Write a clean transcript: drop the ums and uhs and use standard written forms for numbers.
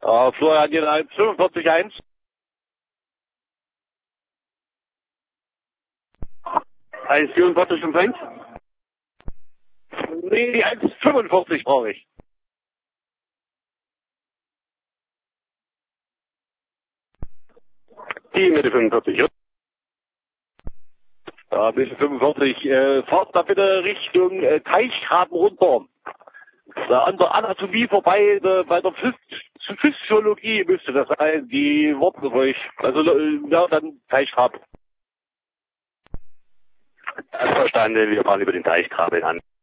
Florian, hier 1,45,1. 1,44,5? Nee, die 1,45 brauche ich. Die Mitte 45, ja? Ja, Mitte 45. Fahrt da bitte Richtung Teichgraben runter. Da an der Anatomie vorbei, bei der Physiologie müsste das sein, die Worte für euch. Also, ja, dann Teichgraben. Verstanden, wir fahren über den Teichgraben an.